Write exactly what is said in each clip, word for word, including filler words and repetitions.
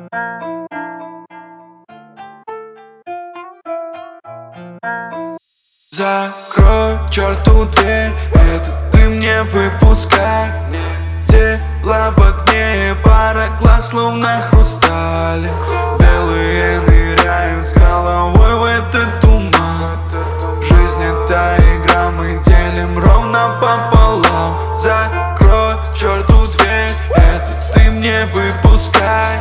Закрой черту дверь, это ты мне выпускай. Тело в огне, пара глаз словно хрусталь. Белые ныряют с головой в этот туман. Жизнь это игра, мы делим ровно пополам. Закрой черту дверь, это ты мне выпускай.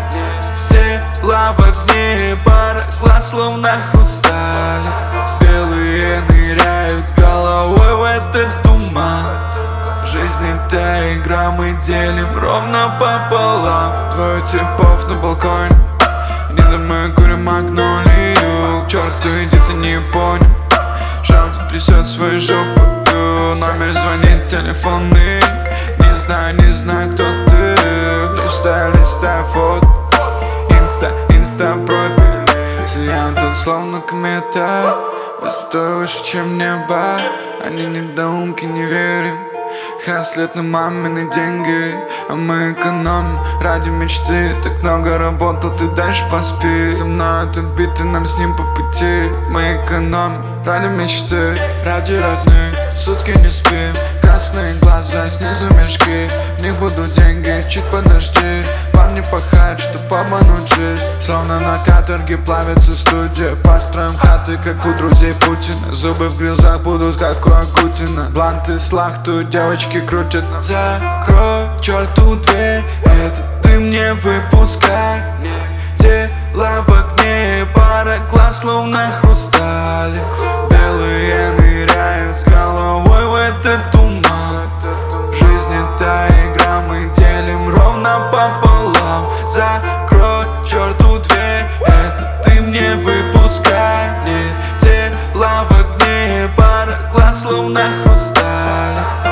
Тело в огне, пара глаз словно хрусталь. Белые ныряют с головой в этот туман. Жизнь это игра, мы делим ровно пополам. Двое типов на балконе, не домой курим магнолию. К черту, иди, ты не понял. Желтый трясет свою жопу, номер звонит телефонный. Не знаю, не знаю, кто ты. Листай, листай фото, инста, инста профиль. Сияют тут словно комета, высотой выше, чем небо. Они недоумки, не верим. Хаслят на мамины деньги, а мы экономим ради мечты. Так много работал, ты дальше поспи. Со мной этот бит, и нам с ним по пути. Мы экономим ради мечты, ради родных. Сутки не спим, красные глаза, снизу мешки. В них будут деньги, чуть подожди. Парни пахают, чтоб обмануть жизнь. Словно на каторге плавится студия. Построим хаты, как у друзей Путина. Зубы в глазах будут, как у Агутина. Бланты слахтуют, девочки крутят. Закрой черту дверь, это ты мне выпускай. Тело в огне, пара глаз словно хрусталь. Белые ныряют с головой в этот туман. Жизнь это игра, мы делим ровно пополам. Закрой черту дверь, это ты мне выпускай. Тело в огне, пара глаз словно хрусталь.